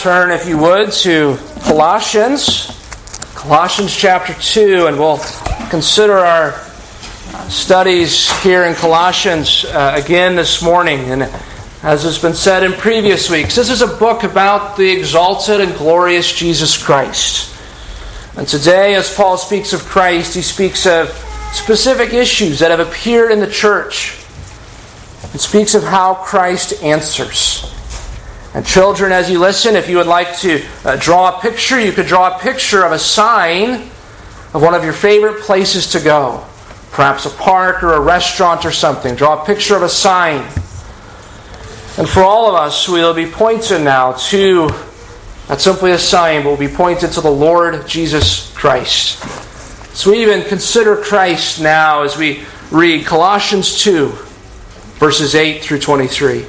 turn, if you would, to Colossians chapter 2, and we'll consider our studies here in Colossians again this morning. And as has been said in previous weeks, this is a book about the exalted and glorious Jesus Christ. And today, as Paul speaks of Christ, he speaks of specific issues that have appeared in the church. It speaks of how Christ answers. And children, as you listen, if you would like to draw a picture, you could draw a picture of a sign of one of your favorite places to go. Perhaps a park or a restaurant or something. Draw a picture of a sign. And for all of us, we'll be pointed now to, not simply a sign, but we'll be pointed to the Lord Jesus Christ. So we even consider Christ now as we read Colossians 2, verses 8 through 23.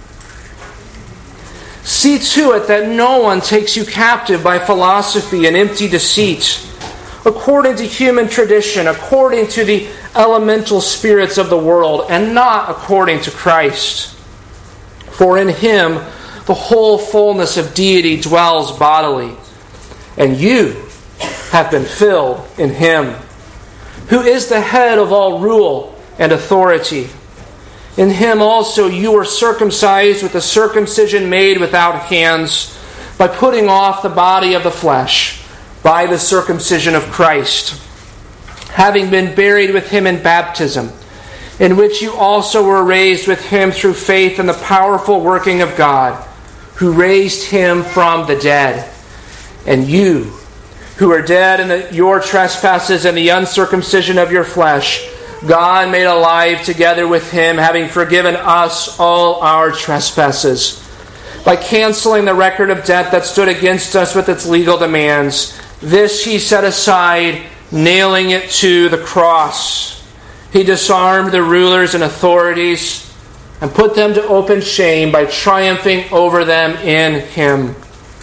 See to it that no one takes you captive by philosophy and empty deceit, according to human tradition, according to the elemental spirits of the world, and not according to Christ. For in Him the whole fullness of deity dwells bodily, and you have been filled in Him, who is the head of all rule and authority. In Him also you were circumcised with a circumcision made without hands, by putting off the body of the flesh, by the circumcision of Christ, having been buried with Him in baptism, in which you also were raised with Him through faith in the powerful working of God, who raised Him from the dead. And you, who are dead in your trespasses and the uncircumcision of your flesh, God made alive together with Him, having forgiven us all our trespasses, by canceling the record of debt that stood against us with its legal demands. This He set aside, nailing it to the cross. He disarmed the rulers and authorities and put them to open shame by triumphing over them in Him.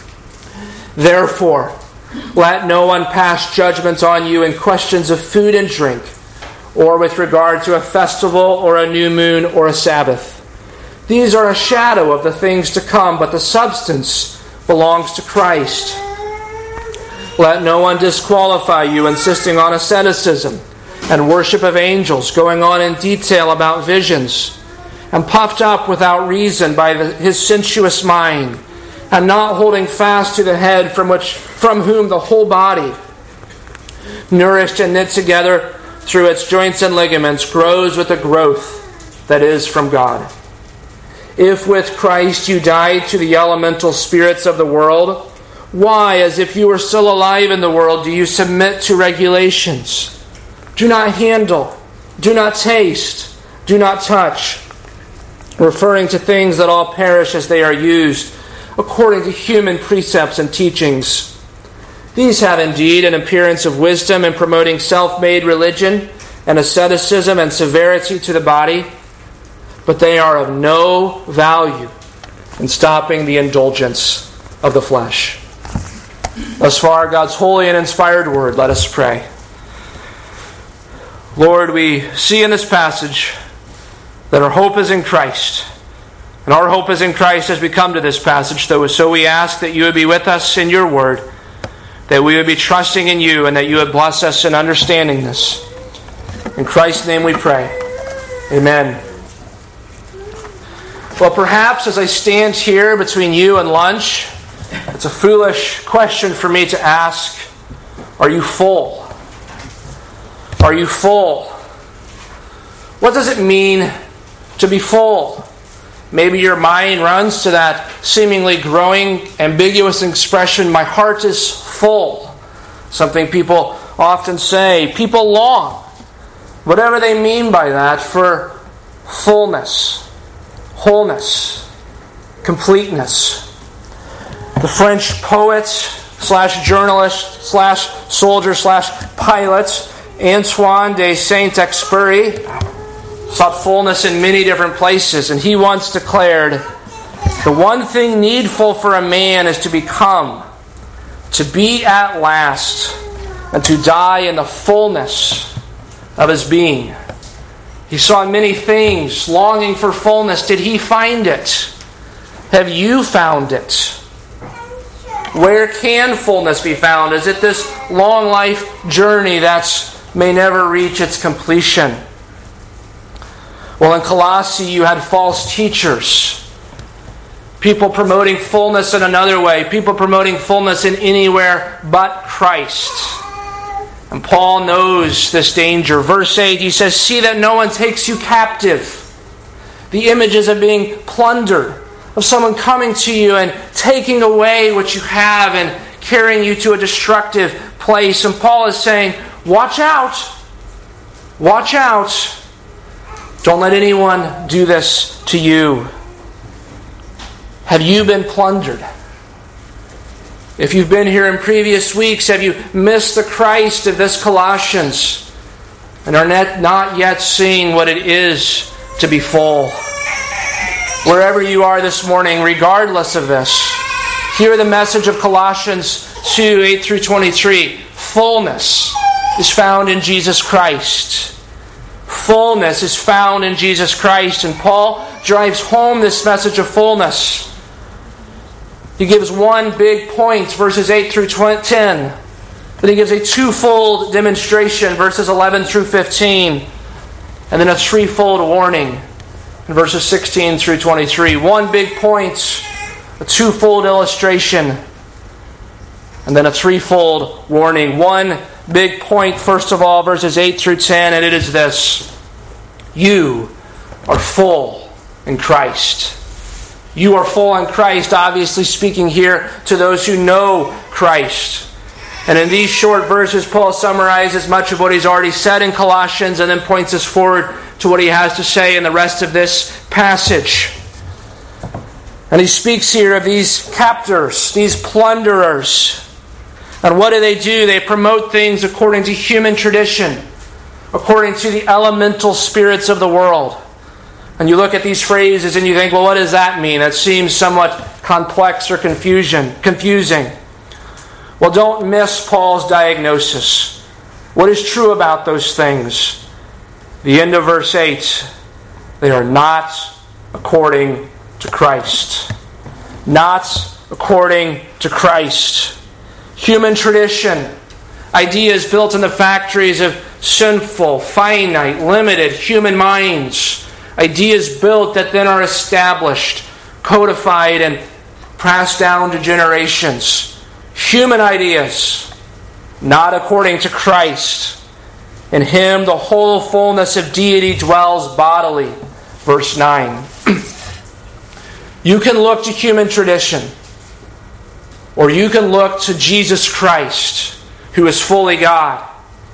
Therefore, let no one pass judgment on you in questions of food and drink, or with regard to a festival or a new moon or a Sabbath. These are a shadow of the things to come, but the substance belongs to Christ. Let no one disqualify you, insisting on asceticism and worship of angels, going on in detail about visions, and puffed up without reason by his sensuous mind, and not holding fast to the head from whom the whole body, nourished and knit together through its joints and ligaments, grows with the growth that is from God. If with Christ you died to the elemental spirits of the world, why, as if you were still alive in the world, do you submit to regulations? Do not handle, do not taste, do not touch, referring to things that all perish as they are used, according to human precepts and teachings. These have indeed an appearance of wisdom in promoting self-made religion and asceticism and severity to the body, but they are of no value in stopping the indulgence of the flesh. Thus far, God's holy and inspired word. Let us pray. Lord, we see in this passage that our hope is in Christ. And our hope is in Christ as we come to this passage. So we ask that you would be with us in your word, that we would be trusting in you, and that you would bless us in understanding this. In Christ's name we pray. Amen. Well, perhaps as I stand here between you and lunch, it's a foolish question for me to ask, are you full? Are you full? What does it mean to be full? Maybe your mind runs to that seemingly growing, ambiguous expression, my heart is full. Something people often say, people long, whatever they mean by that, for fullness, wholeness, completeness. The French poet / journalist / soldier / pilot Antoine de Saint-Exupéry sought fullness in many different places, and he once declared, the one thing needful for a man is to become, to be at last, and to die in the fullness of his being. He saw many things, longing for fullness. Did he find it? Have you found it? where can fullness be found? Is it this long life journey that may never reach its completion? Well, in Colossae, you had false teachers. People promoting fullness in another way. People promoting fullness in anywhere but Christ. And Paul knows this danger. Verse 8, he says, "See that no one takes you captive." The images of being plundered, of someone coming to you and taking away what you have and carrying you to a destructive place. And Paul is saying, watch out. Watch out. Don't let anyone do this to you. Have you been plundered? If you've been here in previous weeks, have you missed the Christ of this Colossians and are not yet seeing what it is to be full? Wherever you are this morning, regardless of this, hear the message of Colossians 2, 8 through 23. Fullness is found in Jesus Christ. Fullness is found in Jesus Christ. And Paul drives home this message of fullness. He gives one big point, verses 8 through 10. Then he gives a twofold demonstration, verses 11 through 15. And then a threefold warning in verses 16 through 23. One big point, a twofold illustration, and then a threefold warning. One big point, first of all, verses 8 through 10, and it is this. You are full in Christ. You are full in Christ, obviously speaking here to those who know Christ. And in these short verses, Paul summarizes much of what he's already said in Colossians and then points us forward to what he has to say in the rest of this passage. And he speaks here of these captors, these plunderers. And what do? They promote things according to human tradition, according to the elemental spirits of the world. And you look at these phrases and you think, well, what does that mean? That seems somewhat complex or confusing. Well, don't miss Paul's diagnosis. What is true about those things? The end of verse 8, they are not according to Christ. Not according to Christ. Human tradition, ideas built in the factories of sinful, finite, limited human minds. Ideas built that then are established, codified, and passed down to generations. Human ideas, not according to Christ. In Him the whole fullness of deity dwells bodily. Verse 9. You can look to human tradition, or you can look to Jesus Christ, who is fully God.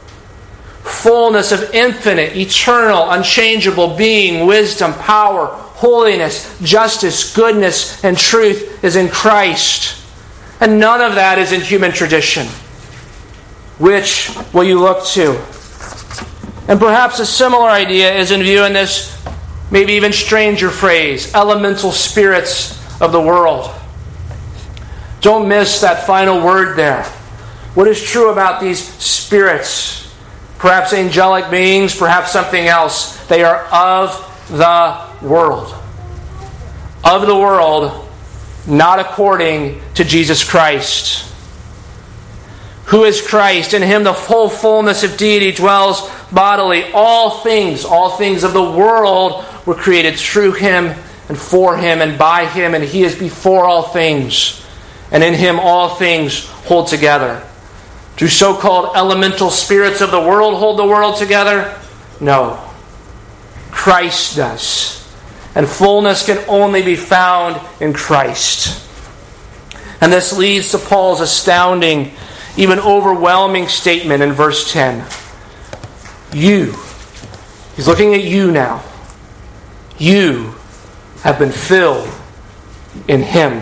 Fullness of infinite, eternal, unchangeable being, wisdom, power, holiness, justice, goodness, and truth is in Christ. And none of that is in human tradition. Which will you look to? And perhaps a similar idea is in view in this maybe even stranger phrase, elemental spirits of the world. Don't miss that final word there. What is true about these spirits? Perhaps angelic beings, perhaps something else. They are of the world. Of the world, not according to Jesus Christ. Who is Christ? In Him the whole fullness of deity dwells bodily. All things of the world were created through Him and for Him and by Him, and He is before all things. And in Him all things hold together. Do so-called elemental spirits of the world hold the world together? No. Christ does. And fullness can only be found in Christ. And this leads to Paul's astounding, even overwhelming statement in verse 10. You, he's looking at you now. You have been filled in Him.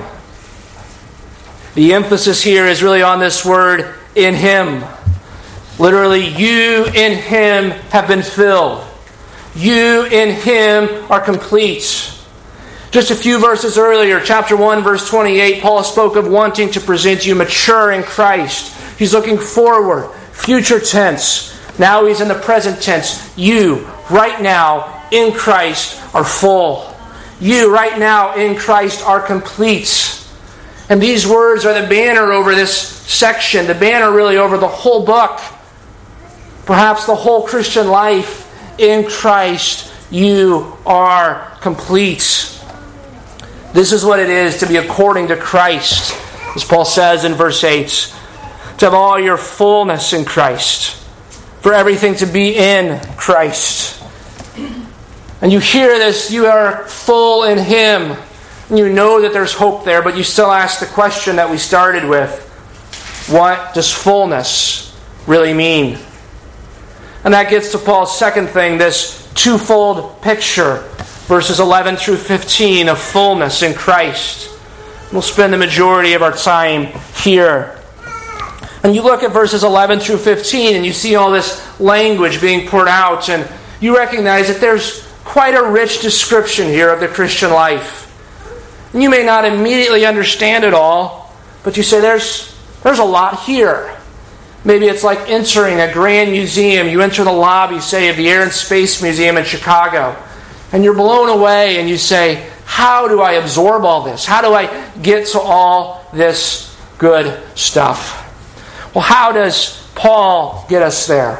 The emphasis here is really on this word, in Him. Literally, you in Him have been filled. You in Him are complete. Just a few verses earlier, chapter 1, verse 28, Paul spoke of wanting to present you mature in Christ. He's looking forward, future tense. Now he's in the present tense. You, right now, in Christ, are full. You, right now, in Christ, are complete. And these words are the banner over this section, the banner really over the whole book. Perhaps the whole Christian life. In Christ, you are complete. This is what it is to be according to Christ. As Paul says in verse 8, to have all your fullness in Christ. For everything to be in Christ. And you hear this, you are full in Him. And you know that there's hope there, but you still ask the question that we started with. What does fullness really mean? And that gets to Paul's second thing, this twofold picture. Verses 11 through 15 of fullness in Christ. We'll spend the majority of our time here. And you look at verses 11 through 15 and you see all this language being poured out, and you recognize that there's quite a rich description here of the Christian life. And you may not immediately understand it all, but you say there's a lot here. Maybe it's like entering a grand museum. You enter the lobby, say, of the Air and Space Museum in Chicago, and you're blown away and you say, how do I absorb all this? How do I get to all this good stuff? Well, how does Paul get us there?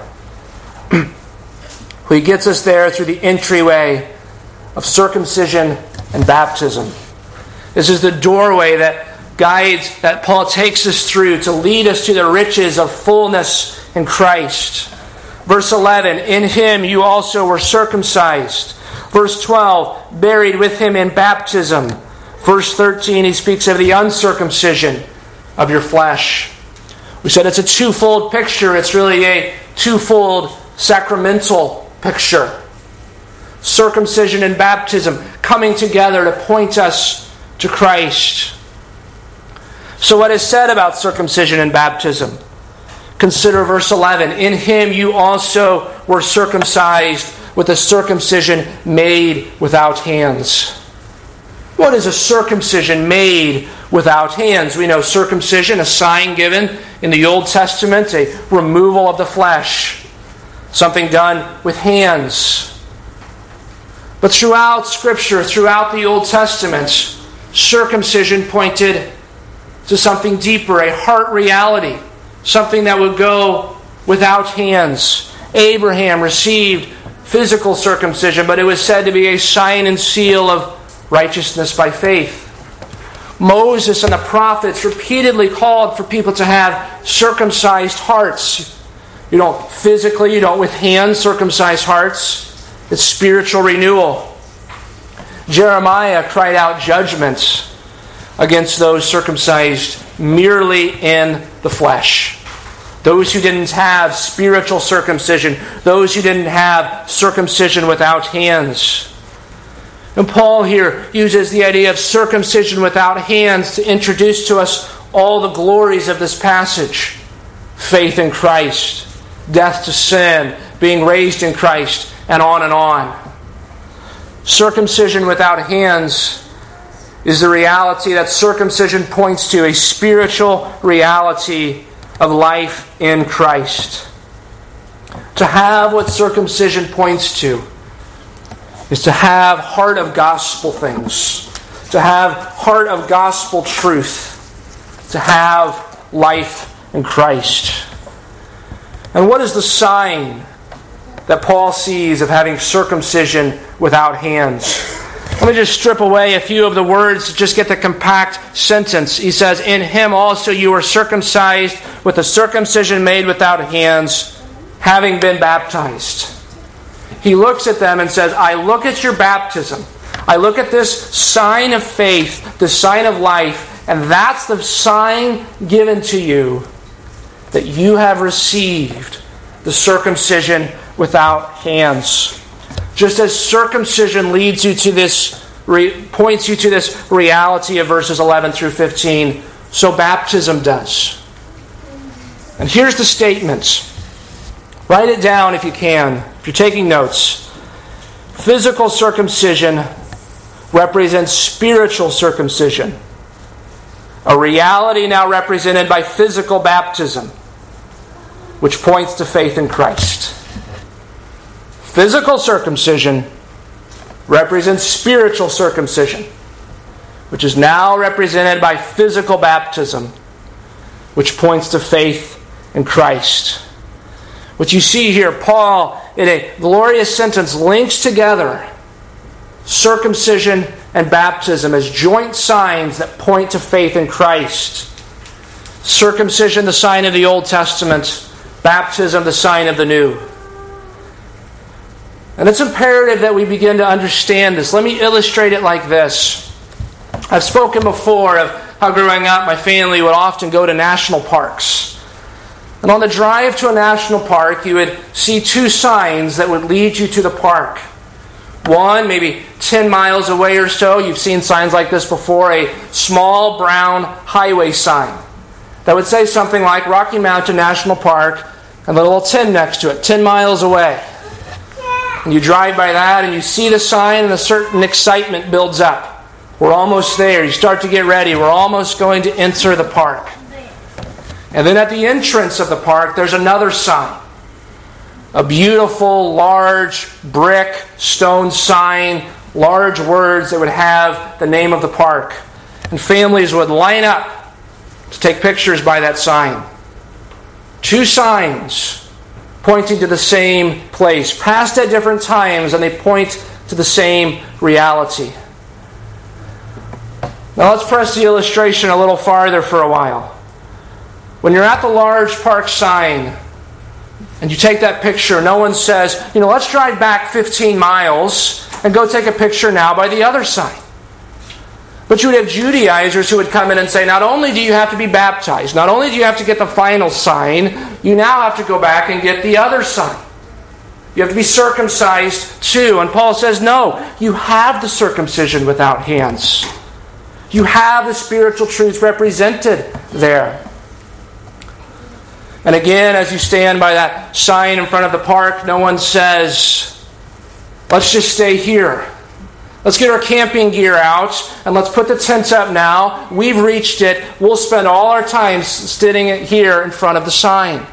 He gets us there through the entryway of circumcision and baptism. This is the doorway that Paul takes us through to lead us to the riches of fullness in Christ. Verse 11, in Him you also were circumcised. Verse 12, buried with Him in baptism. Verse 13, he speaks of the uncircumcision of your flesh. We said it's a twofold picture. It's really a twofold sacramental picture. Circumcision and baptism coming together to point us to Christ. So what is said about circumcision and baptism? Consider verse 11. In Him you also were circumcised with a circumcision made without hands. What is a circumcision made without hands? We know circumcision, a sign given in the Old Testament, a removal of the flesh, something done with hands. But throughout Scripture, throughout the Old Testament, circumcision pointed to something deeper, a heart reality, something that would go without hands. Abraham received physical circumcision, but it was said to be a sign and seal of righteousness by faith. Moses and the prophets repeatedly called for people to have circumcised hearts. You don't with hands circumcise hearts. It's spiritual renewal. Jeremiah cried out judgment against those circumcised merely in the flesh. Those who didn't have spiritual circumcision. Those who didn't have circumcision without hands. And Paul here uses the idea of circumcision without hands to introduce to us all the glories of this passage. Faith in Christ, death to sin, being raised in Christ, and on and on. Circumcision without hands is the reality that circumcision points to, a spiritual reality of life in Christ. To have what circumcision points to is to have heart of gospel things, to have heart of gospel truth, to have life in Christ. And what is the sign that Paul sees of having circumcision without hands? Let me just strip away a few of the words to just get the compact sentence. He says, in Him also you were circumcised with a circumcision made without hands, having been baptized. He looks at them and says, I look at your baptism. I look at this sign of faith, the sign of life, and that's the sign given to you that you have received the circumcision without hands. Just as circumcision leads you to this, points you to this reality of verses 11 through 15, so baptism does. And here's the statement. Write it down if you can, if you're taking notes. Physical circumcision represents spiritual circumcision. A reality now represented by physical baptism, which points to faith in Christ. Physical circumcision represents spiritual circumcision, which is now represented by physical baptism, which points to faith in Christ. What you see here, Paul, in a glorious sentence, links together circumcision and baptism as joint signs that point to faith in Christ. Circumcision, the sign of the Old Testament. Baptism, the sign of the New. And it's imperative that we begin to understand this. Let me illustrate it like this. I've spoken before of how growing up my family would often go to national parks. And on the drive to a national park, you would see two signs that would lead you to the park. One, maybe 10 miles away or so, you've seen signs like this before, a small brown highway sign that would say something like Rocky Mountain National Park and a little 10 next to it, 10 miles away. And you drive by that and you see the sign and a certain excitement builds up. We're almost there. You start to get ready. We're almost going to enter the park. And then at the entrance of the park, there's another sign. A beautiful, large brick, stone sign, large words that would have the name of the park. And families would line up to take pictures by that sign. Two signs pointing to the same place, passed at different times, and they point to the same reality. Now let's press the illustration a little farther for a while. When you're at the large park sign and you take that picture, no one says, let's drive back 15 miles and go take a picture now by the other sign. But you would have Judaizers who would come in and say, not only do you have to be baptized, not only do you have to get the final sign, you now have to go back and get the other sign. You have to be circumcised too. And Paul says, no, you have the circumcision without hands. You have the spiritual truths represented there. And again, as you stand by that sign in front of the park, no one says, let's just stay here. Let's get our camping gear out and let's put the tent up now. We've reached it. We'll spend all our time sitting here in front of the sign.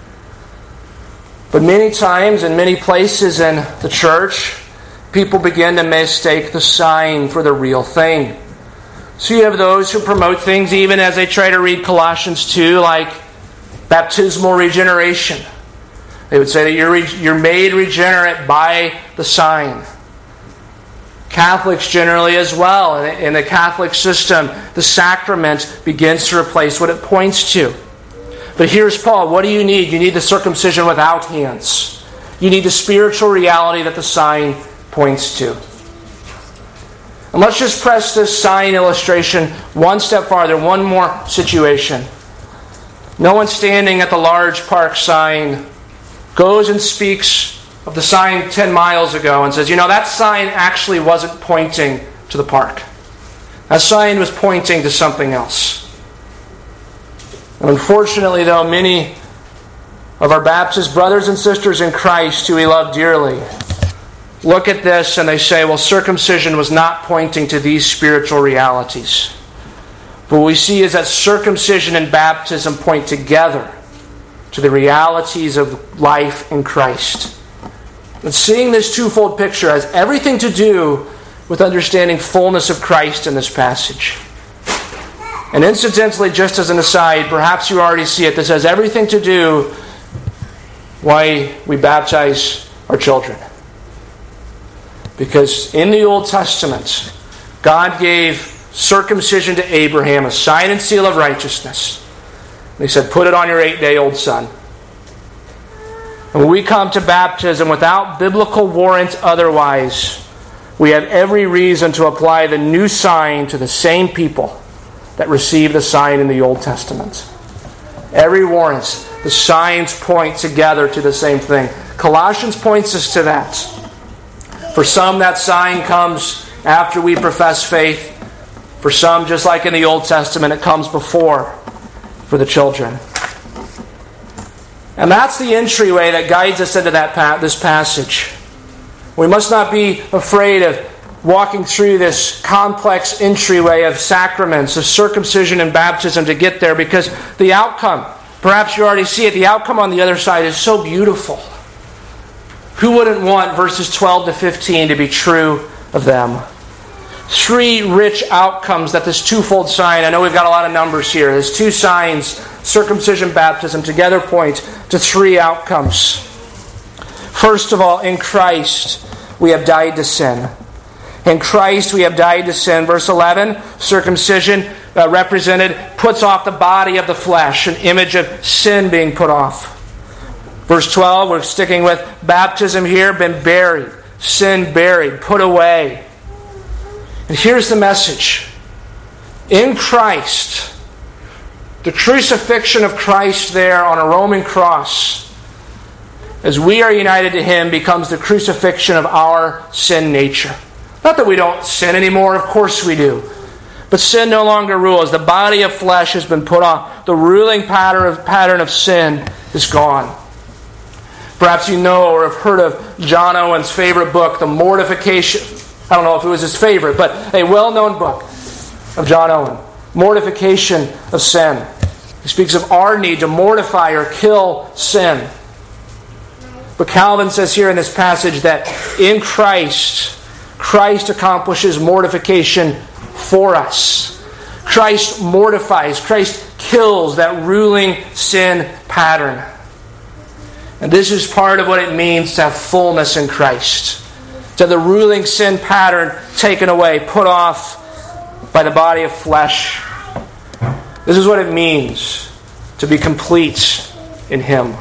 But many times in many places in the church, people begin to mistake the sign for the real thing. So you have those who promote things even as they try to read Colossians 2, like baptismal regeneration. They would say that you're made regenerate by the sign. Catholics generally as well. In the Catholic system, the sacrament begins to replace what it points to. But here's Paul. What do you need? You need the circumcision without hands. You need the spiritual reality that the sign points to. And let's just press this sign illustration one step farther, one more situation. No one standing at the large park sign goes and speaks of the sign 10 miles ago and says, that sign actually wasn't pointing to the park. That sign was pointing to something else. And unfortunately, though, many of our Baptist brothers and sisters in Christ who we love dearly look at this and they say, well, circumcision was not pointing to these spiritual realities. But what we see is that circumcision and baptism point together to the realities of life in Christ. And seeing this twofold picture has everything to do with understanding fullness of Christ in this passage. And incidentally, just as an aside, perhaps you already see it, this has everything to do why we baptize our children. Because in the Old Testament, God gave circumcision to Abraham, a sign and seal of righteousness. And He said, put it on your 8-day-old son. And when we come to baptism without biblical warrant otherwise, we have every reason to apply the new sign to the same people that received the sign in the Old Testament. Every warrant, the signs point together to the same thing. Colossians points us to that. For some, that sign comes after we profess faith. For some, just like in the Old Testament, it comes before for the children. And that's the entryway that guides us into this passage. We must not be afraid of walking through this complex entryway of sacraments, of circumcision and baptism to get there, because the outcome, perhaps you already see it, the outcome on the other side is so beautiful. Who wouldn't want verses 12 to 15 to be true of them? three rich outcomes that this twofold sign, I know we've got a lot of numbers here, there's two signs, circumcision, baptism, together point to three outcomes. First of all, in Christ, we have died to sin. In Christ, we have died to sin. Verse 11, circumcision represented, puts off the body of the flesh, an image of sin being put off. Verse 12, we're sticking with baptism here, been buried, sin buried, put away. And here's the message. In Christ, the crucifixion of Christ there on a Roman cross, as we are united to Him, becomes the crucifixion of our sin nature. Not that we don't sin anymore, of course we do. But sin no longer rules. The body of flesh has been put off. The ruling pattern of sin is gone. Perhaps you know or have heard of John Owen's favorite book, The Mortification. I don't know if it was his favorite, but a well-known book of John Owen. Mortification of sin. He speaks of our need to mortify or kill sin. But Calvin says here in this passage that in Christ, Christ accomplishes mortification for us. Christ mortifies, Christ kills that ruling sin pattern. And this is part of what it means to have fullness in Christ. To have the ruling sin pattern taken away, put off by the body of flesh. This is what it means to be complete in Him.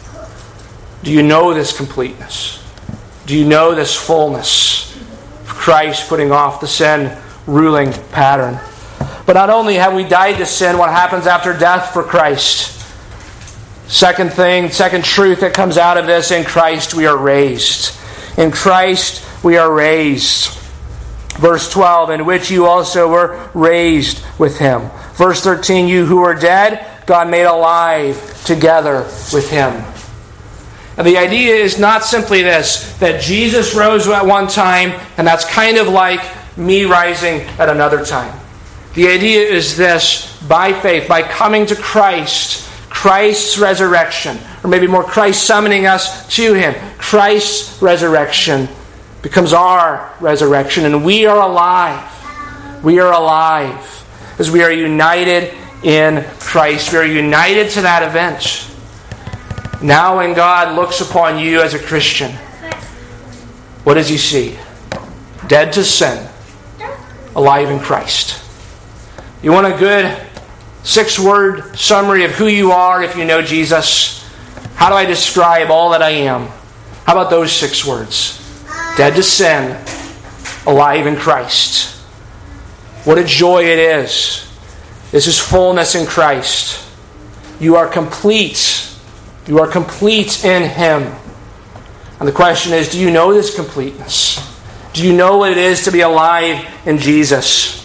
Do you know this completeness? Do you know this fullness of Christ putting off the sin ruling pattern? But not only have we died to sin, what happens after death for Christ? Second truth that comes out of this, in Christ we are raised. In Christ we are raised. Verse 12, in which you also were raised with Him. Verse 13, you who were dead, God made alive together with Him. And the idea is not simply this, that Jesus rose at one time, and that's kind of like me rising at another time. The idea is this, by faith, by coming to Christ, Christ's resurrection, or maybe more Christ summoning us to Him, Christ's resurrection becomes our resurrection, and we are alive. We are alive as we are united in Christ. We are united to that event. Now when God looks upon you as a Christian, what does He see? Dead to sin, alive in Christ. You want a good 6-word summary of who you are if you know Jesus? How do I describe all that I am? How about those 6 words? Dead to sin, alive in Christ. What a joy it is. This is fullness in Christ. You are complete. You are complete in Him. And the question is, do you know this completeness? Do you know what it is to be alive in Jesus?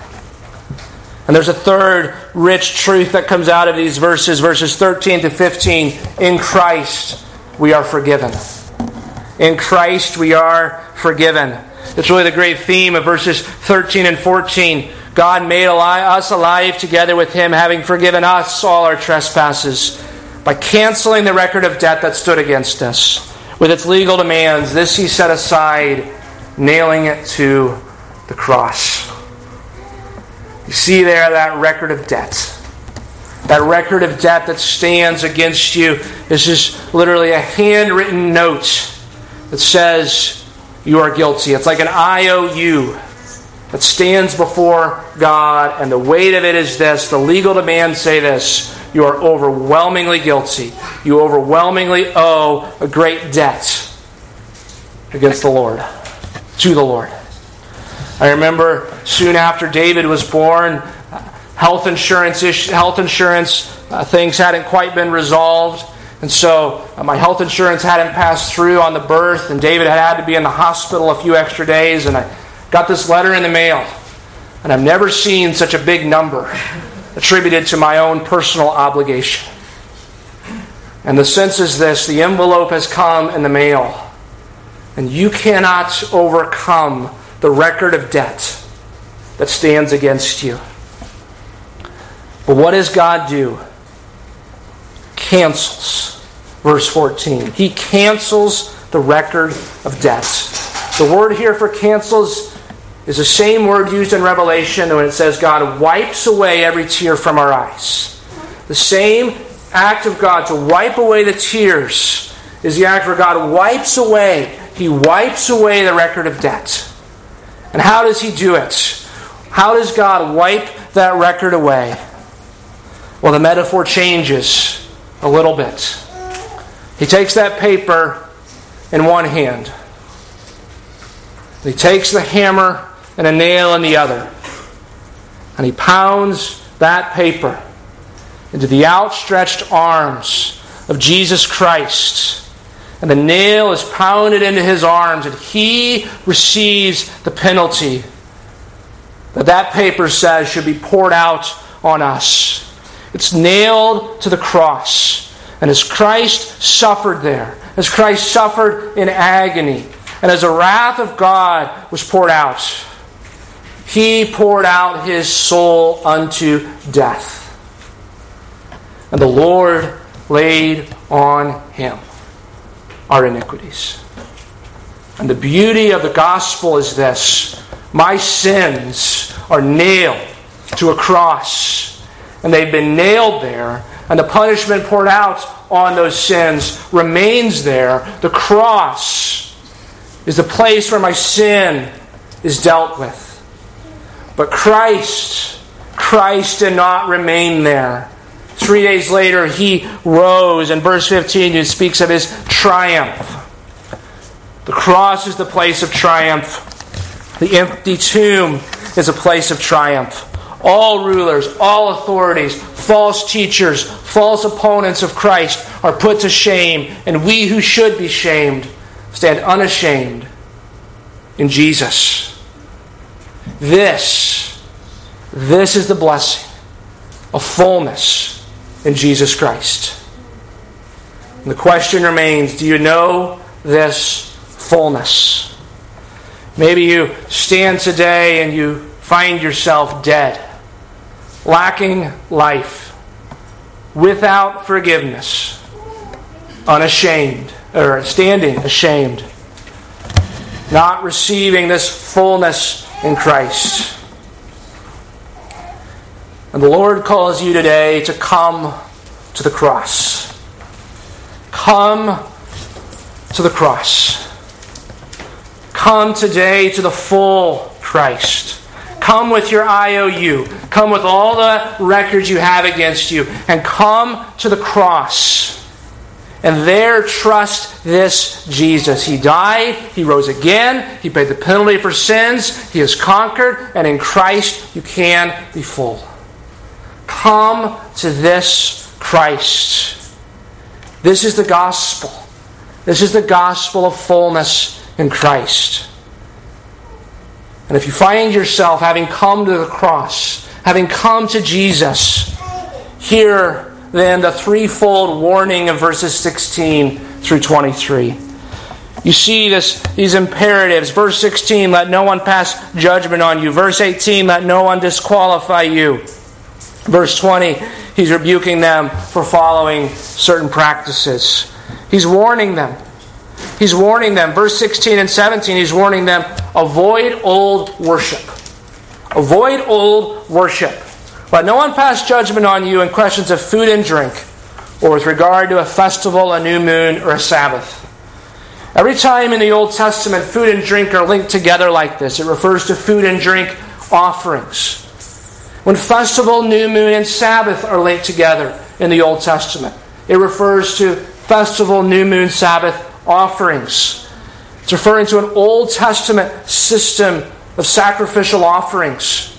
And there's a third rich truth that comes out of these verses 13 to 15. In Christ, we are forgiven. In Christ, we are forgiven. It's really the great theme of verses 13 and 14. God made us alive together with Him, having forgiven us all our trespasses, by canceling the record of debt that stood against us. With its legal demands, this He set aside, nailing it to the cross. You see there that record of debt. That record of debt that stands against you. This is literally a handwritten note that says you are guilty. It's like an IOU that stands before God, and the weight of it is this. The legal demands say this: you are overwhelmingly guilty. You overwhelmingly owe a great debt against the Lord, to the Lord. I remember soon after David was born, health insurance things hadn't quite been resolved. And so my health insurance hadn't passed through on the birth, and David had to be in the hospital a few extra days, and I got this letter in the mail. And I've never seen such a big number attributed to my own personal obligation. And the sense is this: the envelope has come in the mail, and you cannot overcome the record of debt that stands against you. But what does God do? Cancels. Verse 14. He cancels the record of debt. The word here for cancels is the same word used in Revelation when it says God wipes away every tear from our eyes. The same act of God to wipe away the tears is the act where God wipes away. He wipes away the record of debt. And how does He do it? How does God wipe that record away? Well, the metaphor changes a little bit. He takes that paper in one hand. He takes the hammer and a nail in the other. And He pounds that paper into the outstretched arms of Jesus Christ. And the nail is pounded into His arms, and He receives the penalty that paper says should be poured out on us. It's nailed to the cross. And as Christ suffered there, as Christ suffered in agony, and as the wrath of God was poured out, He poured out His soul unto death. And the Lord laid on Him our iniquities. And the beauty of the gospel is this: my sins are nailed to a cross, and they've been nailed there, and the punishment poured out on those sins remains there. The cross is the place where my sin is dealt with. But Christ did not remain there. 3 days later, He rose. In verse 15, it speaks of His triumph. The cross is the place of triumph. The empty tomb is a place of triumph. All rulers, all authorities, false teachers, false opponents of Christ are put to shame, and we who should be shamed stand unashamed in Jesus. This is the blessing of fullness in Jesus Christ. And the question remains, do you know this fullness? Maybe you stand today and you find yourself dead, lacking life, without forgiveness, unashamed, or standing ashamed, not receiving this fullness in Christ. And the Lord calls you today to come to the cross. Come to the cross. Come today to the full Christ. Come with your IOU. Come with all the records you have against you. And come to the cross. And there trust this Jesus. He died. He rose again. He paid the penalty for sins. He has conquered. And in Christ you can be full. Come to this Christ. This is the gospel. This is the gospel of fullness in Christ. And if you find yourself having come to the cross, having come to Jesus, hear then the threefold warning of verses 16 through 23. You see these imperatives. Verse 16, let no one pass judgment on you. Verse 18, let no one disqualify you. Verse 20, He's rebuking them for following certain practices. He's warning them. He's warning them. Verse 16 and 17, He's warning them, avoid old worship. Avoid old worship. Let no one pass judgment on you in questions of food and drink, or with regard to a festival, a new moon, or a Sabbath. Every time in the Old Testament food and drink are linked together like this, it refers to food and drink offerings. When festival, new moon, and Sabbath are linked together in the Old Testament, it refers to festival, new moon, Sabbath offerings. It's referring to an Old Testament system of sacrificial offerings.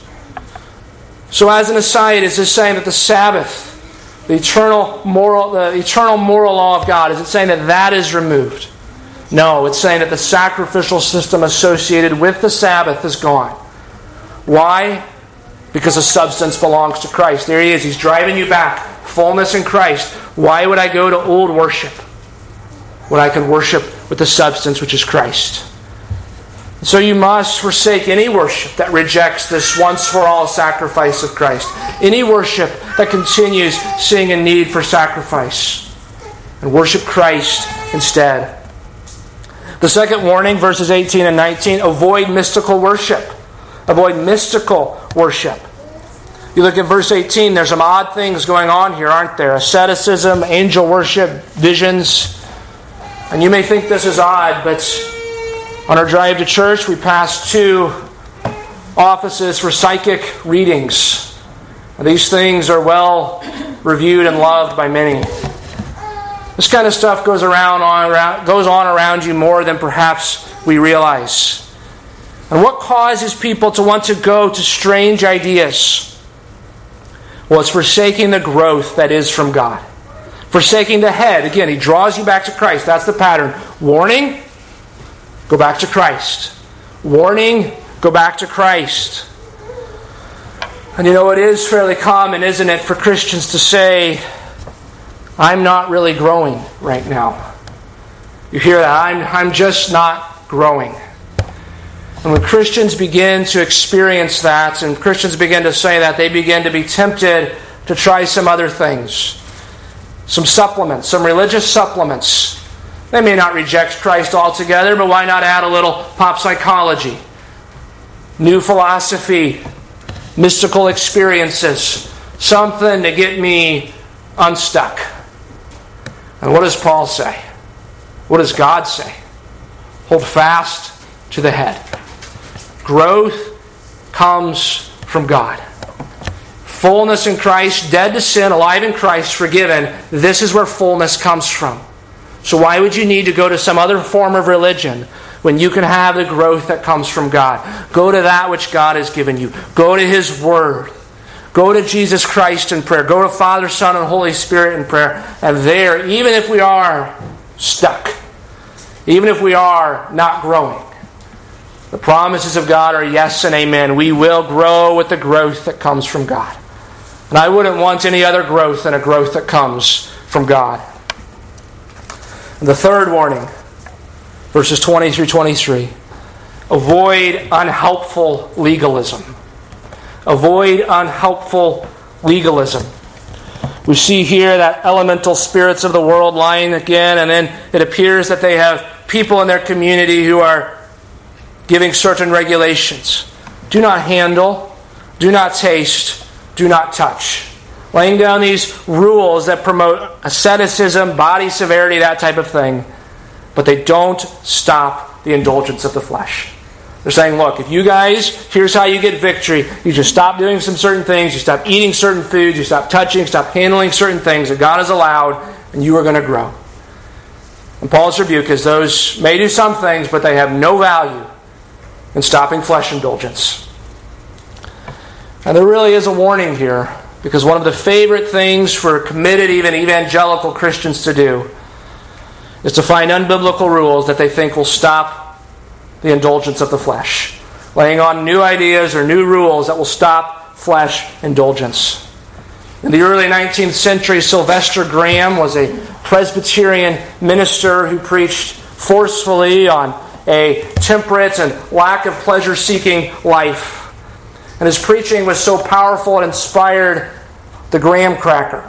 So as an aside, is this saying that the Sabbath, the eternal moral law of God, is it saying that is removed? No, it's saying that the sacrificial system associated with the Sabbath is gone. Why? Because the substance belongs to Christ. There He is. He's driving you back. Fullness in Christ. Why would I go to old worship when I can worship with the substance which is Christ? So you must forsake any worship that rejects this once-for-all sacrifice of Christ. Any worship that continues seeing a need for sacrifice. And worship Christ instead. The second warning, verses 18 and 19, avoid mystical worship. Avoid mystical worship. You look at verse 18, there's some odd things going on here, aren't there? Asceticism, angel worship, visions. And you may think this is odd, but on our drive to church, we passed 2 offices for psychic readings. These things are well reviewed and loved by many. This kind of stuff goes on around you more than perhaps we realize. And what causes people to want to go to strange ideas? Well, it's forsaking the growth that is from God. Forsaking the head. Again, he draws you back to Christ. That's the pattern. Warning, go back to Christ. Warning, go back to Christ. And you know, it is fairly common, isn't it, for Christians to say, I'm not really growing right now. You hear that? I'm just not growing. And when Christians begin to experience that, and Christians begin to say that, they begin to be tempted to try some other things. Some supplements, some religious supplements. They may not reject Christ altogether, but why not add a little pop psychology, new philosophy, mystical experiences, something to get me unstuck. And what does Paul say? What does God say? Hold fast to the head. Growth comes from God. Fullness in Christ, dead to sin, alive in Christ, forgiven. This is where fullness comes from. So why would you need to go to some other form of religion when you can have the growth that comes from God? Go to that which God has given you. Go to His Word. Go to Jesus Christ in prayer. Go to Father, Son, and Holy Spirit in prayer. And there, even if we are stuck, even if we are not growing, the promises of God are yes and amen. We will grow with the growth that comes from God. And I wouldn't want any other growth than a growth that comes from God. And the third warning, verses 20 through 23. Avoid unhelpful legalism. Avoid unhelpful legalism. We see here that elemental spirits of the world lying again, and then it appears that they have people in their community who are giving certain regulations. Do not handle, do not taste, do not touch. Laying down these rules that promote asceticism, body severity, that type of thing. But they don't stop the indulgence of the flesh. They're saying, look, if you guys, here's how you get victory. You just stop doing some certain things, you stop eating certain foods, you stop touching, stop handling certain things that God has allowed, and you are going to grow. And Paul's rebuke is those may do some things, but they have no value in stopping flesh indulgence. And there really is a warning here, because one of the favorite things for committed, even evangelical Christians to do is to find unbiblical rules that they think will stop the indulgence of the flesh. Laying on new ideas or new rules that will stop flesh indulgence. In the early 19th century, Sylvester Graham was a Presbyterian minister who preached forcefully on a temperate and lack of pleasure-seeking life. And his preaching was so powerful it inspired the graham cracker.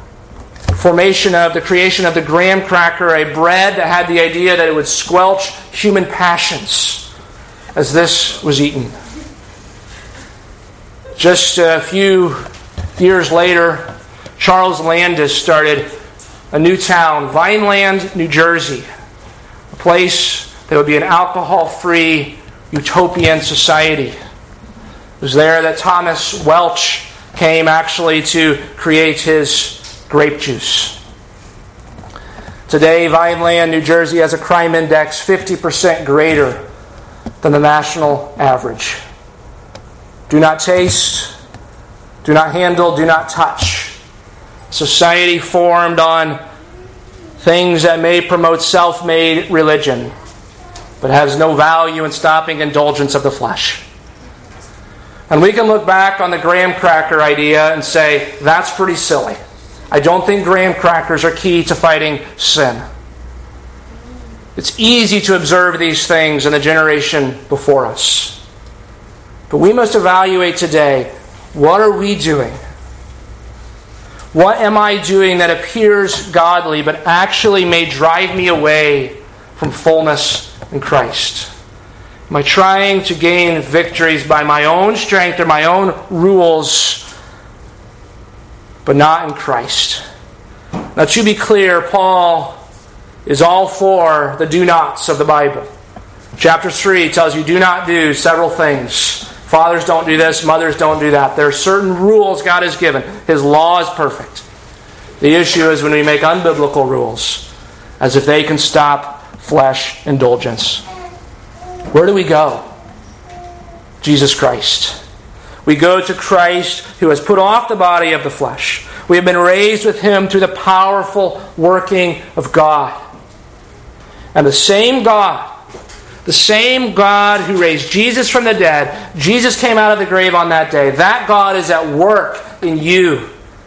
The creation of the graham cracker, a bread that had the idea that it would squelch human passions as this was eaten. Just a few years later, Charles Landis started a new town, Vineland, New Jersey, a place that would be an alcohol-free utopian society. It was there that Thomas Welch came actually to create his grape juice. Today, Vineland, New Jersey has a crime index 50% greater than the national average. Do not taste, do not handle, do not touch. Society formed on things that may promote self-made religion, but has no value in stopping indulgence of the flesh. And we can look back on the graham cracker idea and say, that's pretty silly. I don't think graham crackers are key to fighting sin. It's easy to observe these things in the generation before us. But we must evaluate today, what are we doing? What am I doing that appears godly but actually may drive me away from fullness in Christ? Am I trying to gain victories by my own strength or my own rules, but not in Christ? Now, to be clear, Paul is all for the do-nots of the Bible. Chapter 3 tells you do not do several things. Fathers don't do this, mothers don't do that. There are certain rules God has given. His law is perfect. The issue is when we make unbiblical rules, as if they can stop flesh indulgence. Where do we go? Jesus Christ. We go to Christ who has put off the body of the flesh. We have been raised with Him through the powerful working of God. And the same God who raised Jesus from the dead, Jesus came out of the grave on that day. That God is at work in you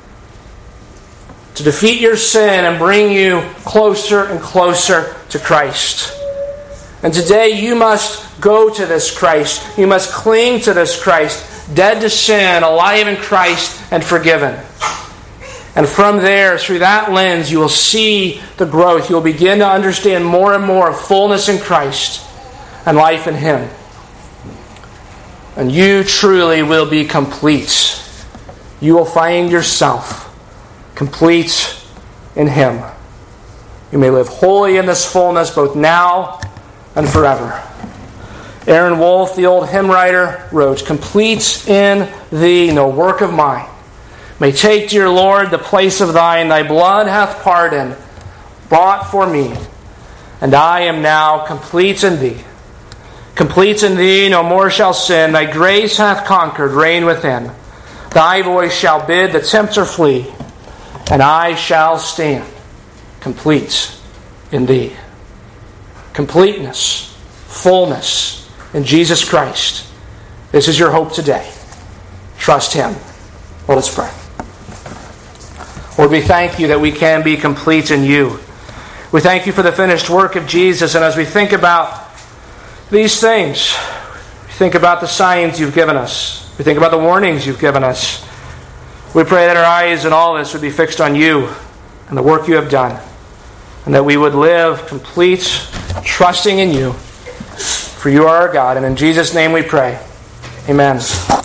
to defeat your sin and bring you closer and closer to Christ. And today you must go to this Christ. You must cling to this Christ, dead to sin, alive in Christ, and forgiven. And from there, through that lens, you will see the growth. You will begin to understand more and more of fullness in Christ and life in Him. And you truly will be complete. You will find yourself complete in Him. You may live wholly in this fullness both now and forever. Aaron Wolf, the old hymn writer, wrote, "Complete in Thee no work of mine may take, dear Lord, the place of Thine. Thy blood hath pardon bought for me, and I am now complete in Thee. Complete in Thee, no more shall sin. Thy grace hath conquered, reign within. Thy voice shall bid the tempter flee, and I shall stand complete in Thee." Completeness, fullness in Jesus Christ. This is your hope today. Trust Him. Let us pray. Lord, we thank You that we can be complete in You. We thank You for the finished work of Jesus. And as we think about these things, we think about the signs You've given us. We think about the warnings You've given us. We pray that our eyes in all this would be fixed on You and the work You have done, and that we would live complete, trusting in You. For You are our God, and in Jesus' name we pray. Amen.